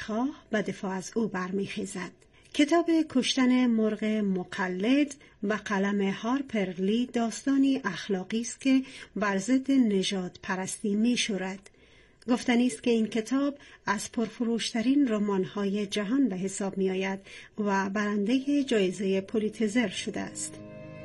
دادخواه به دفاع از او برمیخیزد. کتاب کشتن مرغ مقلد به قلم هارپر لی داستانی اخلاقی است که بر ضد نژاد پرستی می‌شورد. گفتنی است که این کتاب از پرفروشترین رمان‌های جهان به حساب می‌آید و برنده جایزه پولیتزر شده است.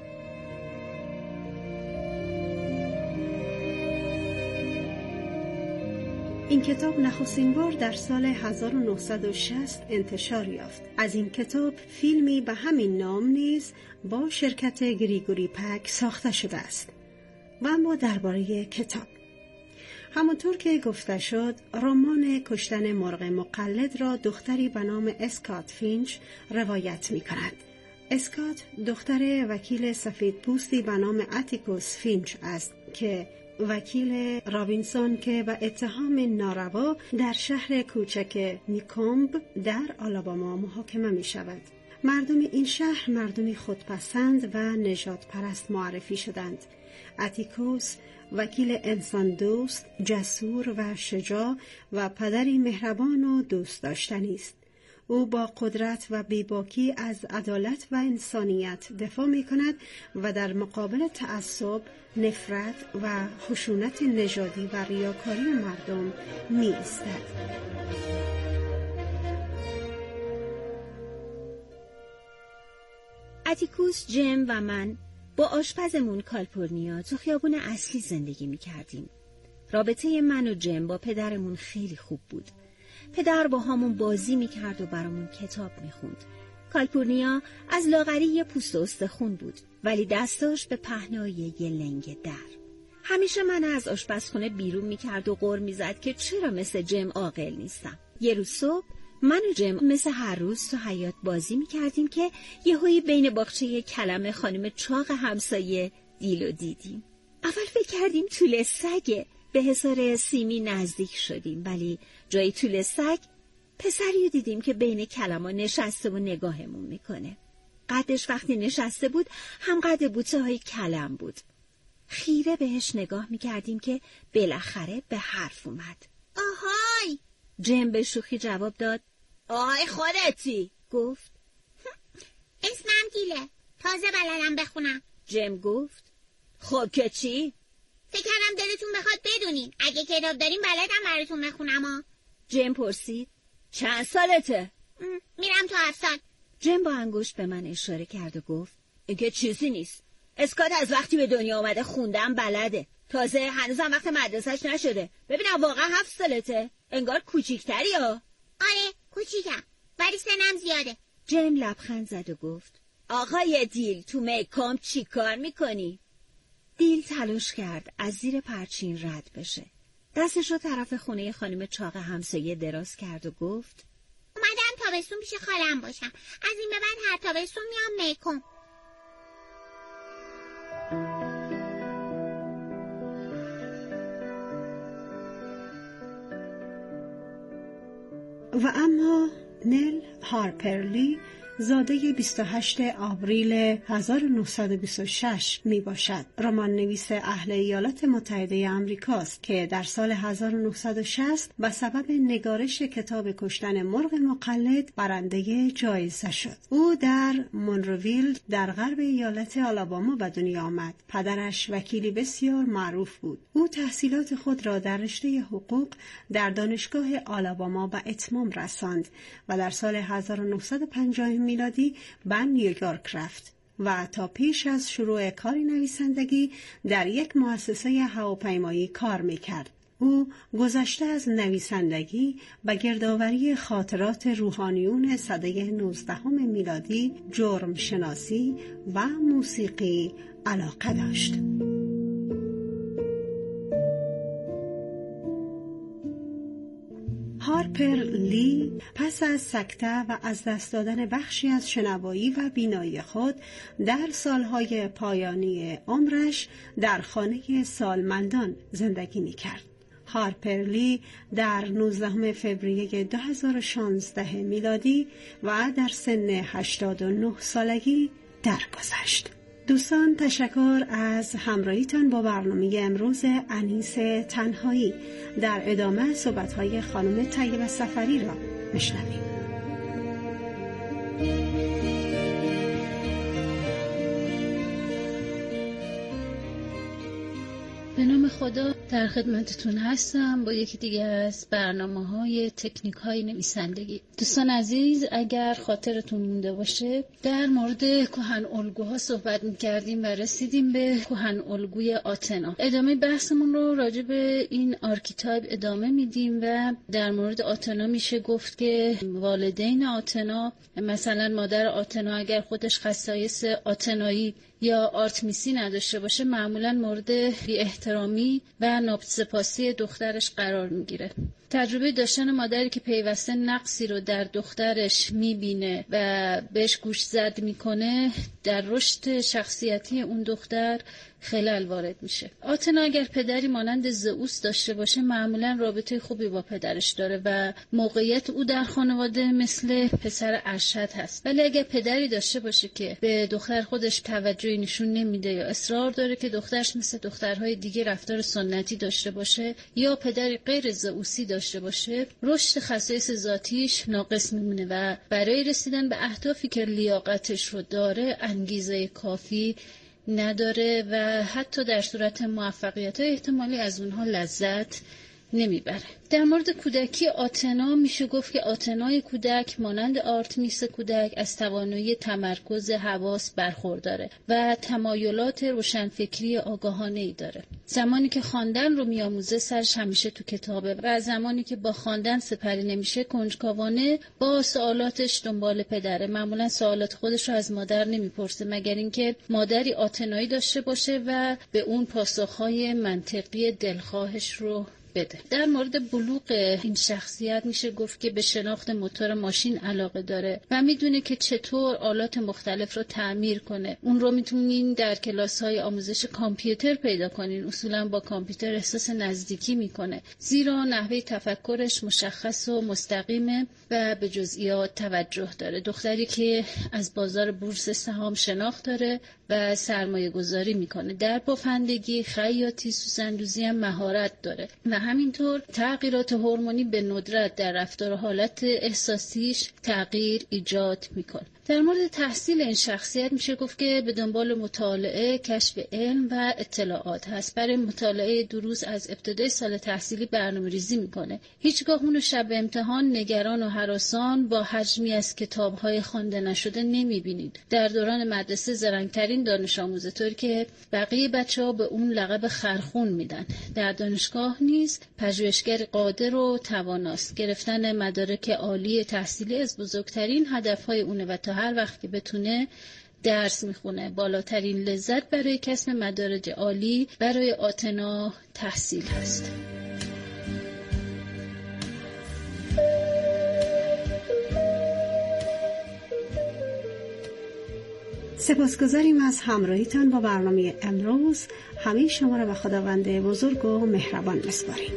این کتاب نخستین بار در سال 1960 انتشار یافت. از این کتاب فیلمی به همین نام نیز با شرکت گریگوری پک ساخته شده است. و اما درباره کتاب، همانطور که گفته شد، رمان کشتن مرغ مقلد را دختری به نام اسکات فینچ روایت می کند. اسکات دختر وکیل سفیدپوستی به نام اتیکوس فینچ است که وکیل رابینسون که به اتهام ناروا در شهر کوچک نیکومب در آلاباما محاکمه می شود. مردم این شهر مردمی خودپسند و نژاد پرست معرفی شدند. اتیکوس وکیل انسان دوست، جسور و شجاع و پدری مهربان و دوست داشتنی است. او با قدرت و بیباکی از عدالت و انسانیت دفاع می کند و در مقابل تعصب، نفرت و خشونت نژادی و ریاکاری مردم می ایستد. اتیکوس، جم و من با آشپزمون کالپورنیا تو خیابون اصلی زندگی می کردیم. رابطه من و جم با پدرمون خیلی خوب بود. پدر با همون بازی می کرد و برامون کتاب می خوند. کالپورنیا از لاغری یه پوست استخون بود، ولی دستاش به پهنای یه لنگ در. همیشه من از آشپزخونه بیرون می کرد و غر می زد که چرا مثل جم عاقل نیستم. یه روز صبح من و جم مثل هر روز تو حیاط بازی می کردیم که یهویی بین باغچه کلم خانم چاق همسایه دیلو دیدیم. اول فکر کردیم توله سگه. به حصار سیمی نزدیک شدیم، ولی جای توله سگ پسری رو دیدیم که بین کلم‌ها نشسته و نگاهمون میکنه. قدش وقتی نشسته بود هم قد بوته‌های کلم بود. خیره بهش نگاه میکردیم که بالاخره به حرف اومد. آهای! جم به شوخی جواب داد. آهای خودتی! گفت. اسمم دیله. تازه بلدم بخونم. جم گفت. خب که چی؟ فکر کردم دلتون بخواد بدونین. اگه کتاب داریم بلدم براتون بخونم ها. جم پرسید. چند سالته؟ میرم تو 7 سال. جم با انگشت به من اشاره کرد و گفت. این که چیزی نیست. اسکات از وقتی به دنیا آمده خوندم بلده. تازه هنوزم وقت مدرسهش نشده. ببینم واقعا 7 سالته؟ انگار کوچیکتری ها. آره کوچیکم، ولی سنم زیاده. جم لبخند زد و گفت. آقای دیل، تو میکام چی کار میکنی؟ دیل تلاش کرد از زیر پرچین رد بشه. دستش رو طرف خونه خانم چاق همسایه دراز کرد و گفت. اومدم تابستون پیش خالم باشم. از این به بعد هر تابستون میام میکام. و اما نل هارپر لی زاده 28 آوریل 1926 می باشد. رمان نویس اهل ایالات متحده آمریکاست که در سال 1960 به سبب نگارش کتاب کشتن مرغ مقلد برنده جایزه شد. او در مونروویل در غرب ایالت آلاباما به دنیا آمد. پدرش وکیلی بسیار معروف بود. او تحصیلات خود را در رشته حقوق در دانشگاه آلاباما به اتمام رساند و در سال 1950 میلادی به نیویورک رفت و تا پیش از شروع کار نویسندگی در یک مؤسسه هواپیمایی کار میکرد. او گذشته از نویسندگی به گردآوری خاطرات روحانیون سده 19 میلادی، جرم شناسی و موسیقی علاقه داشت. هارپر لی پس از سکته و از دست دادن بخشی از شنوایی و بینایی خود در سالهای پایانی عمرش در خانه سالمندان زندگی می‌کرد. هارپر لی در 19 فوریه 2016 میلادی و در سن 89 سالگی درگذشت. دوستان، تشکر از همراهیتان با برنامه امروز انیس تنهایی. در ادامه صحبت‌های خانم طیبه صفری را بشنویم. به نام خدا در خدمتتون هستم با یکی دیگه از برنامه‌های تکنیک‌های نویسندگی. دوستان عزیز، اگر خاطرتون مونده باشه در مورد کهن الگوها صحبت می‌کردیم و رسیدیم به کهن الگوی آتنا. ادامه بحثمون رو راجع به این آرکیتایپ ادامه میدیم و در مورد آتنا میشه گفت که والدین آتنا، مثلا مادر آتنا اگر خودش خصایص آتنایی یا آرتمیسی نداشته باشه معمولا مورد بی احترامی و نابسپاسی دخترش قرار میگیره. تجربه داشتن مادری که پیوسته نقصی رو در دخترش میبینه و بهش گوش زد میکنه در رشد شخصیتی اون دختر خلل وارد میشه. آتنا اگر پدری مانند زئوس داشته باشه معمولا رابطه خوبی با پدرش داره و موقعیت او در خانواده مثل پسر ارشد هست. ولی اگر پدری داشته باشه که به دختر خودش توجهی نشون نمیده یا اصرار داره که دخترش مثل دخترهای دیگه رفتار سنتی داشته باشه یا پدری غیر زئوسی داشته باشه، رشد خصایص ذاتیش ناقص میمونه و برای رسیدن به اهدافی که لیاقتش رو داره انگیزه کافی نداره و حتی در صورت موفقیت احتمالی از اونها لذت نمیبره. در مورد کودکی آتنا میشه گفت که آتنای کودک مانند آرتمیس کودک از توانایی تمرکز حواس برخورداره و تمایلات روشنفکری آگاهانه‌ای داره. زمانی که خواندن رو میآموزه سرش همیشه تو کتابه و زمانی که با خواندن سپری نمیشه کنجکاوانه با سوالاتش دنبال پدره. معمولا سوالات خودش رو از مادر نمیپرسه مگر اینکه مادری آتنایی داشته باشه و به اون پاسخهای منطقی دلخواهش رو بده. در مورد بلوغ این شخصیت میشه گفت که به شناخت موتور ماشین علاقه داره و میدونه که چطور آلات مختلف رو تعمیر کنه. اون رو میتونین در کلاس‌های آموزش کامپیوتر پیدا کنین. اصولا با کامپیوتر احساس نزدیکی میکنه زیرا نحوه تفکرش مشخص و مستقیمه و به جزئیات توجه داره. دختری که از بازار بورس سهام شناخت داره و سرمایه گذاری میکنه. در بافندگی، خیاطی، سوسن‌دوزی هم مهارت داره و همینطور تغییرات هورمونی به ندرت در رفتار و حالت احساسیش تغییر ایجاد میکنه. در مورد تحصیل این شخصیت میشه گفت که به دنبال مطالعه، کشف علم و اطلاعات هست. برای مطالعه دروس از ابتدای سال تحصیلی برنامه‌ریزی میکنه. هیچگاه اونو شب امتحان نگران و هراسان با حجمی از کتاب‌های خوانده نشده نمیبینید. در دوران مدرسه زرنگ‌ترین دانش آموزه، طوری که بقیه بچه‌ها به اون لقب خرخون میدن. در دانشگاه نیز پژوهشگر قادر و تواناست. گرفتن مدارک عالی تحصیلی از بزرگترین هدف‌های اونه و تا هر وقت که بتونه درس میخونه. بالاترین لذت برای کسب مدارج عالی برای آتنا تحصیل هست. سپاسگزاریم از همراهیتان با برنامه امروز. همه شما را به خداوند بزرگ و مهربان می‌سپاریم.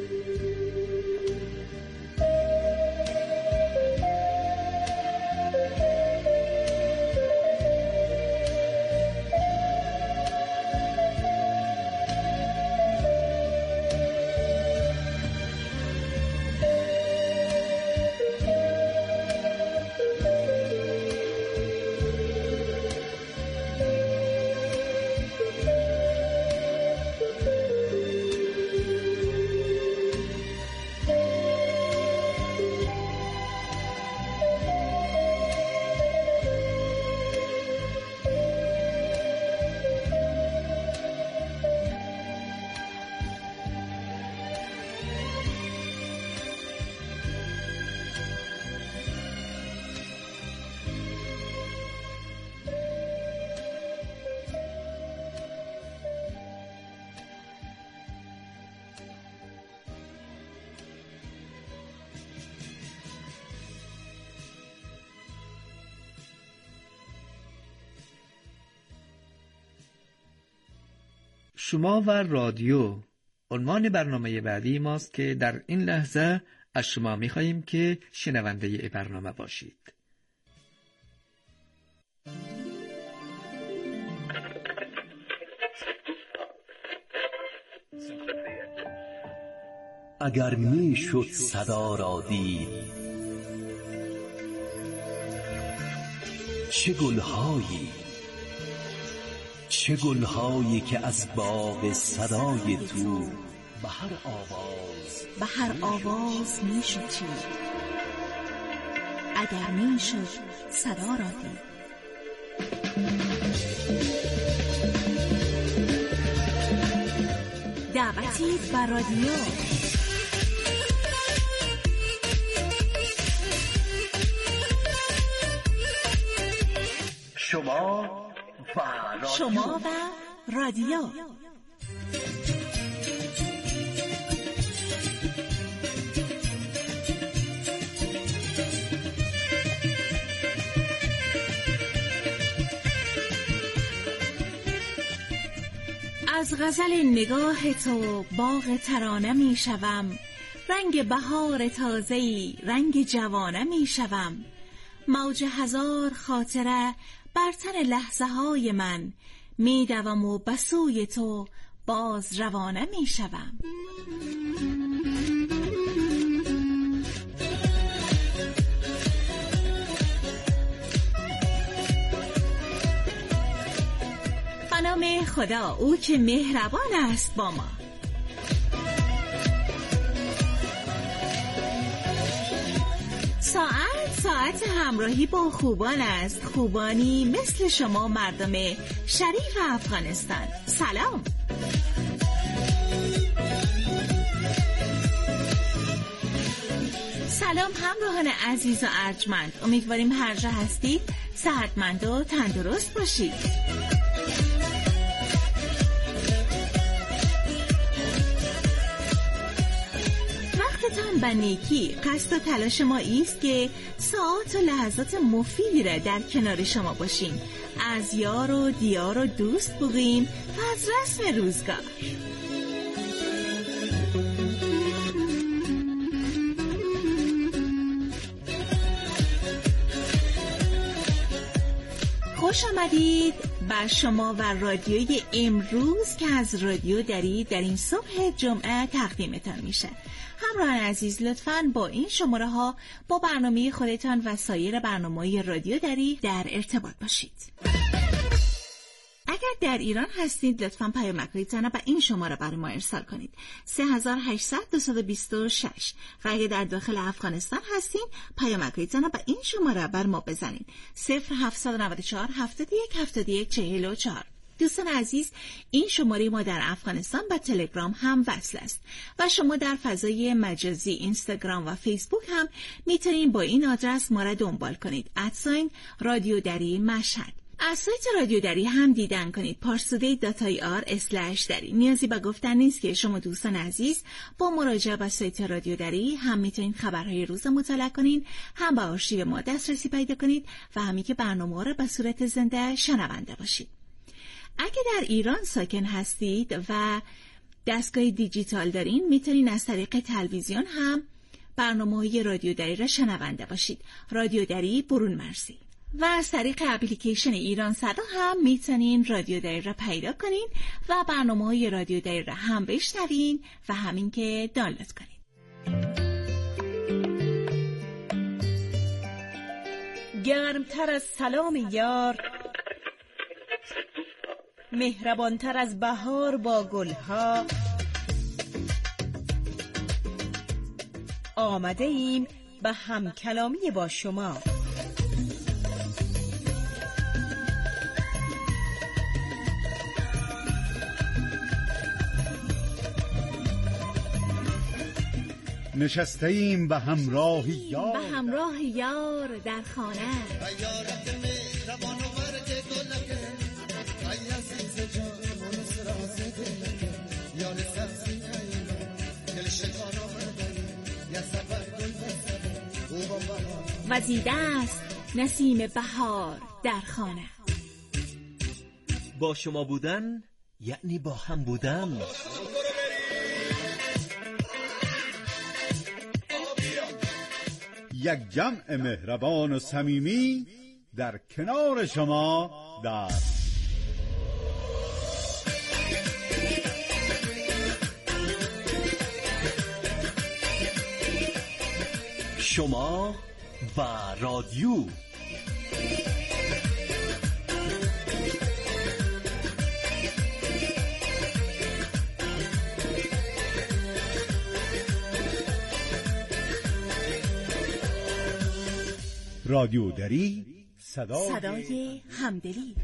شما و رادیو عنوان برنامه بعدی ماست که در این لحظه از شما می‌خواهیم که شنونده برنامه باشید. اگر میشد صدا را دید چه گلهایی، چه گلهایی که از باغ صدای تو به هر آواز می شد اگر می شد صدا را دید. دعوتی بر رادیو. شما و رادیو. از غزل نگاه تو باغ ترانه می شوم، رنگ بهار تازه‌ای رنگ جوانه می شوم، موج هزار خاطره بر تن لحظه های من می دوم و بسوی تو باز روانه می شوم. به نام خدا، او که مهربان است با ما. ساعت همراهی با خوبان است، خوبانی مثل شما مردم شریف افغانستان. سلام. سلام همراهان عزیز و ارجمند، امیدواریم هر جا هستید صحتمند و تندرست باشید. و نیکی قصد و تلاش ما ایست که ساعات و لحظات مفیدی را در کنار شما باشیم، از یار و دیار و دوست بگوییم و از رسم روزگار. خوش آمدید بر شما و رادیوی امروز که از رادیو دری در این صبح جمعه تقدیمتان میشه. همراهان عزیز، لطفاً با این شماره ها با برنامه خودتان و سایر برنامه‌های رادیو دری در ارتباط باشید. اگر در ایران هستید لطفاً پیامک‌های زنده به این شماره برای ما ارسال کنید 3800-226 و اگر در داخل افغانستان هستید پیامک‌های زنده به این شماره بر ما بزنید 0794-71-71-44. دوستان عزیز، این شماره ما در افغانستان با تلگرام هم وصل است و شما در فضای مجازی اینستاگرام و فیسبوک هم میتونید با این آدرس ما را دنبال کنید @رادیو دری مشهد. از سایت رادیو دری هم دیدن کنید parstoday.ir/dari. نیازی به گفتن نیست که شما دوستان عزیز با مراجعه به سایت رادیو دری هم میتونید خبرهای روز مطالعه کنید، هم به آرشیو ما دسترسی پیدا کنید و همین که برنامه را به صورت زنده شنونده باشید. اگه در ایران ساکن هستید و دستگاه دیجیتال دارین میتونین از طریق تلویزیون هم برنامه‌های رادیو دری را شنونده باشید، رادیو دری برون مرزی. و از طریق اپلیکیشن ایران صدا هم میتونین رادیو دری را پیدا کنین و برنامه‌های رادیو دری را هم بشنوین و همین که دانلود کنین. گرمتر از سلام یار، مهربانتر از بهار با گلها، آمده ایم به همکلامی با شما. نشسته ایم به همراه یار در خانه. وزیده است نسیم بهار در خانه. با شما بودن یعنی با هم بودن. یک جمع مهربان و صمیمی در کنار شما در شما و رادیو. رادیو دری، صدای همدلی.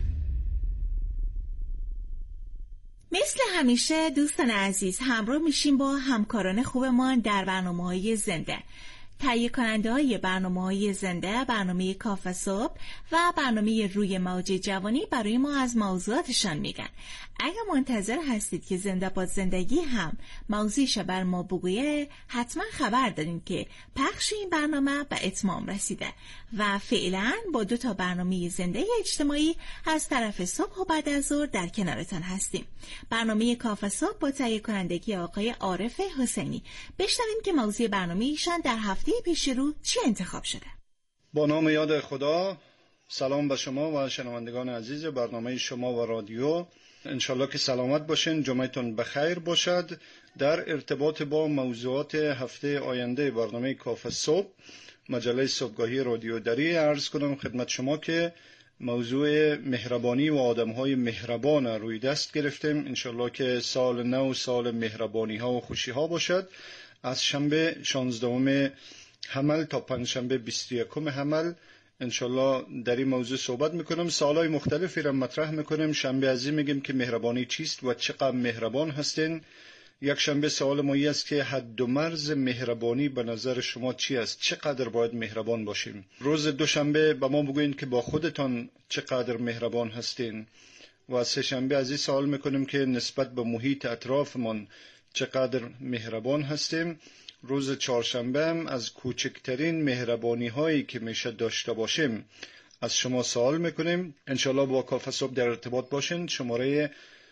مثل همیشه دوستان عزیز همراه میشیم با همکاران خوبمان در برنامه‌های زنده. تهیه کننده‌های برنامه‌های زنده، برنامه کافه صبح و برنامه روی موج جوانی برای ما از موضوعاتشان میگن. اگر منتظر هستید که زنده با زندگی هم موضوعش بر ما بگویه، حتما خبر دارین که پخش این برنامه به اتمام رسیده و فعلا با 2 برنامه زنده اجتماعی از طرف صبح و بعد از ظهر در کنارتان هستیم. برنامه کافه صبح با تهیه کنندگی آقای عارف حسینی. بشنویم که موضوع برنامه ایشان در هفته پیش رو چی انتخاب شده. با نام یاد خدا، سلام به شما و شنوندگان عزیز برنامه شما و رادیو. انشالله که سلامت باشین، جمعتون بخیر باشد. در ارتباط با موضوعات هفته آینده برنامه کافه صبح مجله صبحگاهی رادیو دری عرض کنم خدمت شما که موضوع مهربانی و آدم‌های مهربان روی دست گرفتیم. انشالله که سال نو سال مهربانی ها و خوشی ها باشد. از شنبه 16 حمل تا پنجشنبه 21 حمل انشالله در این موضوع صحبت میکنم. سوالای مختلفی را مطرح میکنیم. شنبه از این میگیم که مهربانی چیست و چقدر مهربان هستین. یک شنبه سوال ما است که حد و مرز مهربانی به نظر شما چی است؟ چقدر باید مهربان باشیم؟ روز دوشنبه به ما بگوین که با خودتان چقدر مهربان هستین. و سه شنبه از این سوال میکنیم که نسبت به محیط اطرافمان چقدر مهربان هستیم. روز چهارشنبه هم از کوچکترین مهربانی هایی که میشه داشته باشیم از شما سوال میکنیم. انشالله با کافه صبح در ارتباط باشین. شماره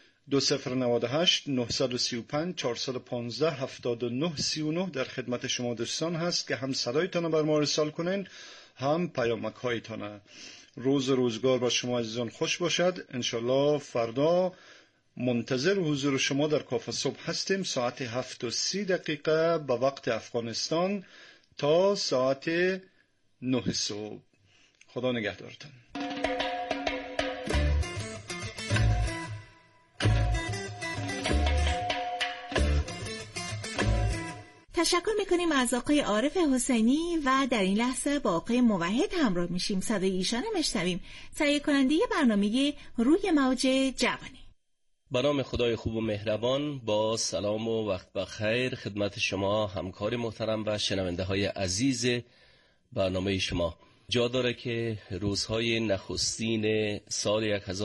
2098 935 415 7939 در خدمت شما دوستان هست که هم صدایتان بر ما ارسال کنین هم پیامک هایتان. روز روزگار با شما عزیزان خوش باشد. انشالله فردا منتظر حضور شما در کافه صبح هستیم. ساعت 7:30 به وقت افغانستان تا ساعت 9 صبح. خدا نگهدارتان. تشکر میکنیم از آقای عارف حسینی و در این لحظه با آقای موحد همراه میشیم. صدای ایشان رو میشنویم. تهیه کننده برنامه روی موج جوانی. به نام خدای خوب و مهربان، با سلام و وقت بخیر خدمت شما همکار محترم و شنونده های عزیز برنامه شما. جا داره که روزهای نخستین سال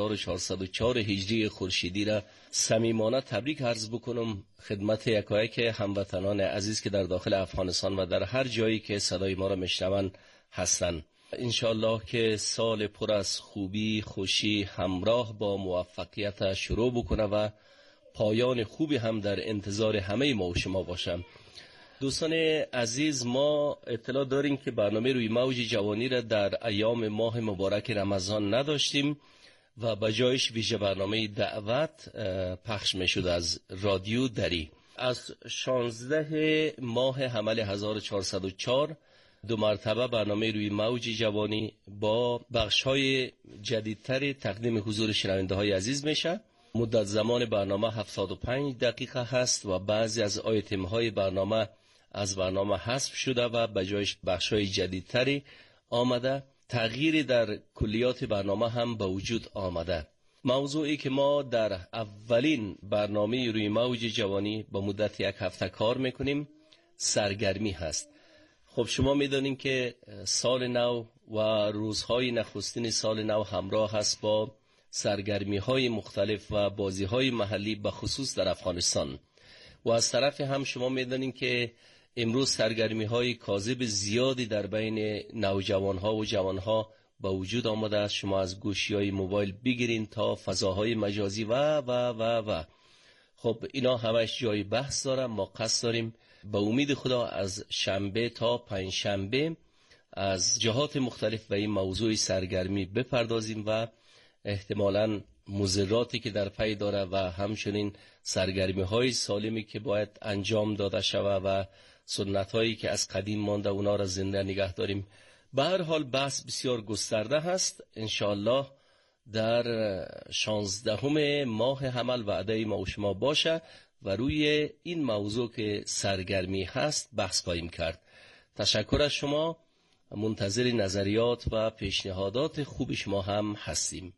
1404 هجری خورشیدی را صمیمانه تبریک عرض بکنم خدمت یکایک هموطنان عزیز که در داخل افغانستان و در هر جایی که صدای ما را میشنوند هستند. انشالله که سال پر از خوبی، خوشی همراه با موفقیت شروع بکنه و پایان خوبی هم در انتظار همه ما و شما باشم. دوستان عزیز، ما اطلاع داریم که برنامه روی موج جوانی را در ایام ماه مبارک رمضان نداشتیم و بجایش ویژه برنامه دعوت پخش می شد از رادیو دری. از 16 ماه حمل 1404 2 مرتبه برنامه روی موج جوانی با بخش‌های جدیدتر تقدیم حضور شنونده های عزیز میشه. مدت زمان برنامه 75 دقیقه هست و بعضی از آیتم های برنامه از برنامه حذف شده و بجایش بخش‌های جدیدتری آمده. تغییری در کلیات برنامه هم به وجود آمده. موضوعی که ما در اولین برنامه روی موج جوانی با مدت 1 هفته کار میکنیم سرگرمی هست. خب شما میدونین که سال نو و روزهای نخستین سال نو همراه هست با سرگرمی‌های مختلف و بازی‌های محلی به خصوص در افغانستان و از طرف هم شما میدونین که امروز سرگرمی‌های کاذب زیادی در بین نوجوان‌ها و جوان‌ها با وجود آمده است. شما از گوشی‌های موبایل بگیرین تا فضاهای مجازی و خب اینا همش جای بحث داره. ما قصد داریم با امید خدا از شنبه تا پنجشنبه از جهات مختلف به این موضوع سرگرمی بپردازیم و احتمالاً مضراتی که در پی داره و همچنین سرگرمی‌های سالمی که باید انجام داده شود و سنت‌هایی که از قدیم مانده اونا را زنده نگه داریم. به هر حال بحث بسیار گسترده هست. انشاءالله در 16 ماه حمل وعده ما و شما باشه و روی این موضوع که سرگرمی هست بحث خواهیم کرد. تشکر از شما منتظر نظریات و پیشنهادات خوب شما هم هستیم.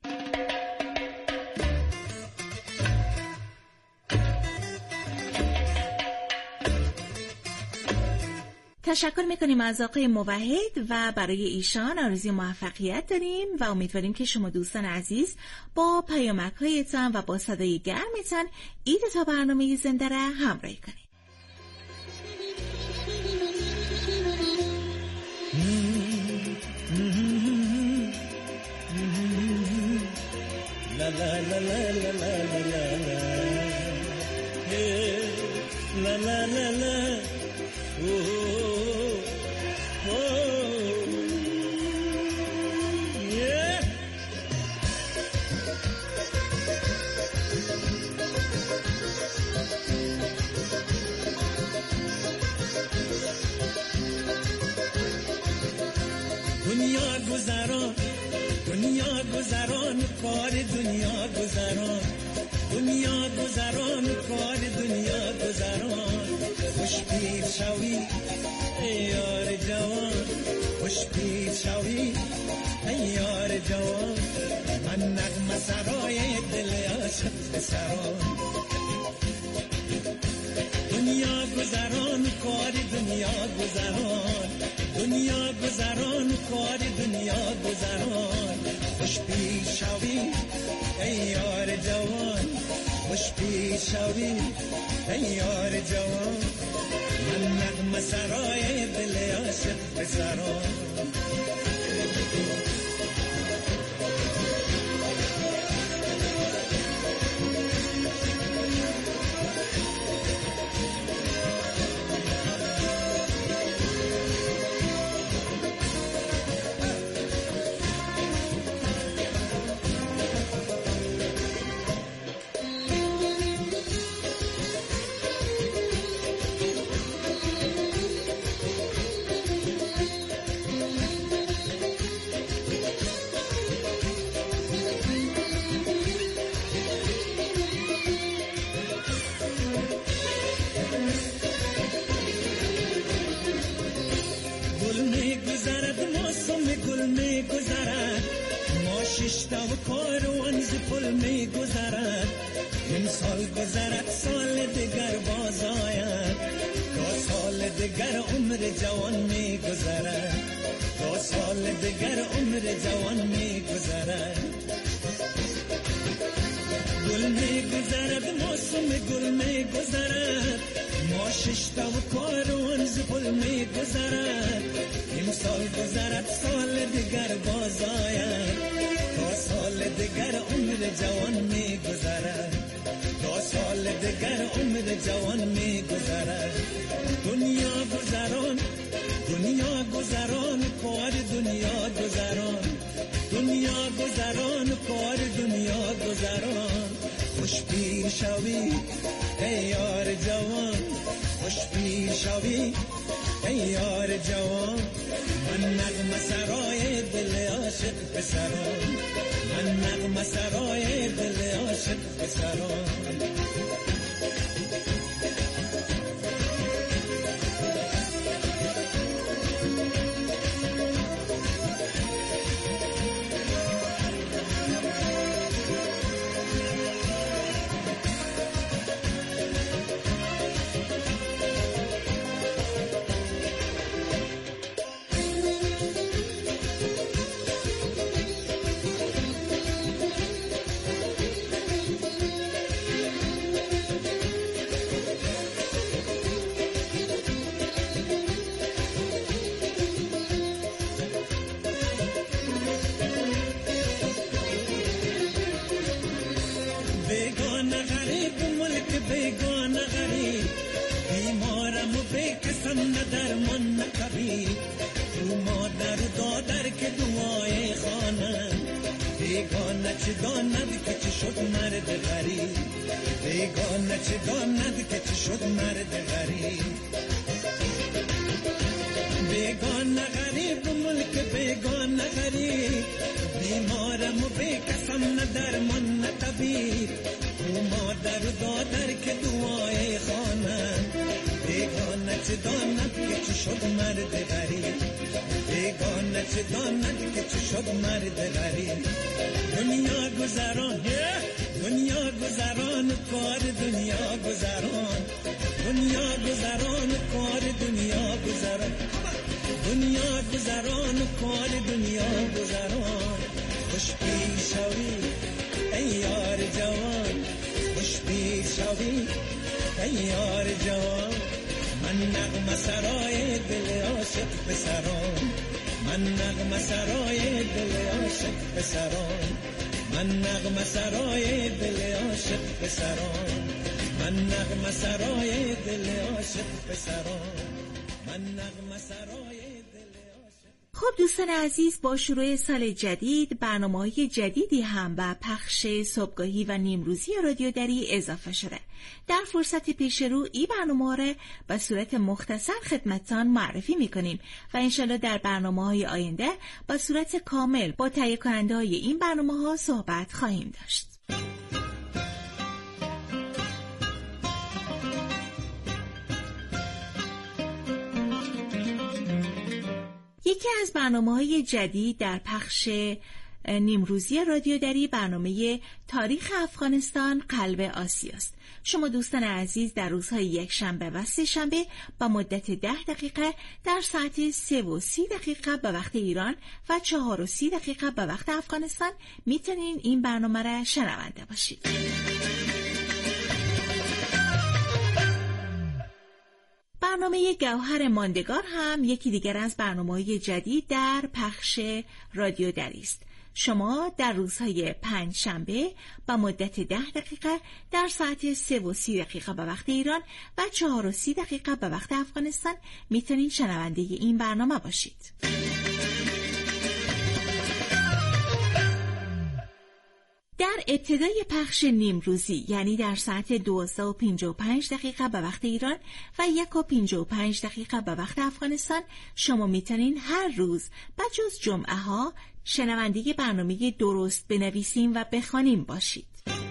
تشکر میکنیم از آقای موحد و برای ایشان آرزوی موفقیت داریم و امیدواریم که شما دوستان عزیز با پیامک‌هایتان و با صدای گرمتان عید تا برنامه زنده را همراهی کنید. La la la la la la la la, hey, la la la la, oh, oh, yeah. دنیا گذران کار دنیا گذران، دنیا گذران کار دنیا گذران. خوش پیر شوی ای یار جوان، خوش پیر شوی ای یار جوان. من نغمه سرای دل عاشق پسران. دنیا گذران کار دنیا گذران، دنیا گذران کار دنیا گذران. خوش پیر شوی ای یار جوان، خوش پیر شوی ای یار جوان. من نغمه سرای دل عاشق پسران. و کاروان ز پل می گذرد. این سال گذرد سال دیگر باز آید، تا سال دیگر عمر جوان می گذرد، تا سال دیگر عمر جوان می گذرد. گل می گذرد موسم گل می گذرد، ما ششتا و کاروان ز پل می گذرد. این سال گذرد سال دیگر باز آید، تا سال دیگر عمر جوان می گذرد، تا سال دیگر عمر جوان می گذرد. دنیا گذران، دنیا گذران کار دنیا گذران، دنیا گذران کار دنیا گذران. خوش پیر شوی ای یار جوان، خوش پیر شوی ای یار جوان. من نغمه سرای دل عاشق پسران، من نغمه سرای دل عاشق پسران. درمان نکبی تو مادر و دادر که دعای خانم. بیگانه چه داند که چه شد مرد غریب، بیگانه چه داند که چه شد مرد غریب. بیگانه غریب ملک بیگانه غریب، بیمارم و بیکسم نه درمان نه طبیب. تو مادر و دادر که دعای خانم، بیگانه چه داند که چه شد مرد غریب، بیگانه چه داند که چه شد مرد غریب. دنیا گذران دنیا گذران کار دنیا گذران، دنیا گذران کار دنیا گذران، دنیا گذران کار دنیا گذران. خوش پیر شوی ای یار جوان، خوش پیر شوی ای یار جوان. من نغمه سرای دل عاشق پسران، من نغمه سرای دل عاشق پسران، من نغمه سرای دل عاشق پسران، من نغمه سرای دل عاشق پسران، من نغمه سرای دل عاشق. خب دوستان عزیز، با شروع سال جدید برنامه‌های جدیدی هم به پخش صبحگاهی و نیمروزی رادیو دری اضافه شده. در فرصت پیش رو این برنامه را به صورت مختصر خدمتتان معرفی می‌کنیم و انشالله در برنامه‌های آینده به صورت کامل با تهیه کننده‌های این برنامه‌ها صحبت خواهیم داشت. یکی از برنامه‌های جدید در پخش نیمروزی رادیو دری برنامه تاریخ افغانستان قلب آسیاست. شما دوستان عزیز در روزهای یکشنبه و سه‌شنبه با مدت 10 دقیقه در ساعت 3:30 به وقت ایران و 4:30 به وقت افغانستان میتونین این برنامه را شنونده باشید. برنامه گوهر ماندگار هم یکی دیگر از برنامه‌های جدید در پخش رادیو دری است. شما در روزهای پنجشنبه با مدت 10 دقیقه در ساعت 3:30 به وقت ایران و 4:30 به وقت افغانستان میتونید شنونده این برنامه باشید. در ابتدای پخش نیمروزی یعنی در ساعت 12:55 به وقت ایران و 1:55 به وقت افغانستان شما میتونین هر روز بجز جمعه ها شنونده برنامه درست بنویسیم و بخوانیم باشید.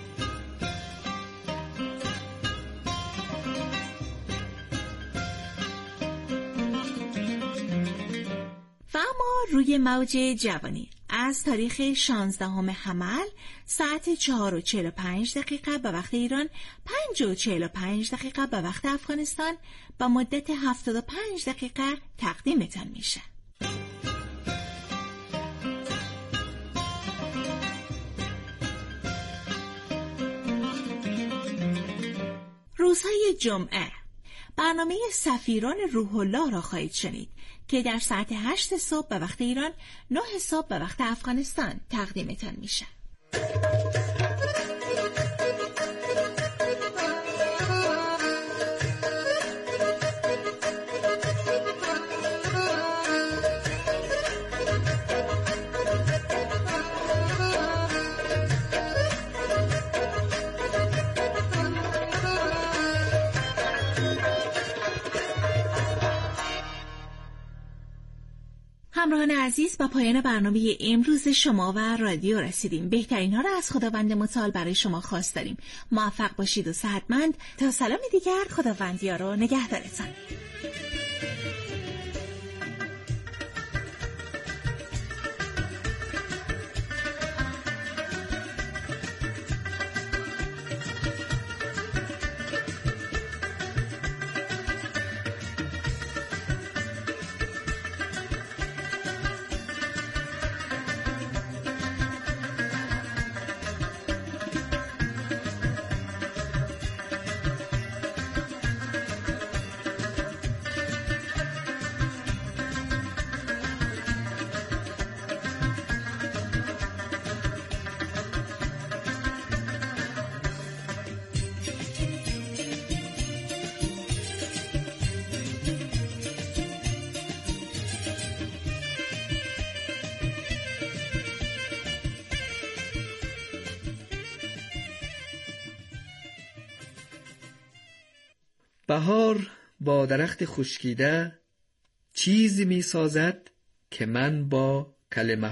و اما روی موج جوانی از تاریخ 16 حمل ساعت 4:45 به وقت ایران، 5:45 به وقت افغانستان با مدت 75 دقیقه تقدیمتان میشه. روزهای جمعه برنامه سفیران روح الله را خواهید شنید که در ساعت 8 صبح به وقت ایران، 9 صبح به وقت افغانستان تقدیمتان میشه. همراهان عزیز، با پایان برنامه امروز شما و رادیو رسیدیم. بهترین ها را از خداوند متعال برای شما خواست داریم. موفق باشید و صحتمند. تا سلامی دیگر، خداوند یار و نگهدارتان. بهار با درخت خشکیده چیزی می سازد که من با کلمه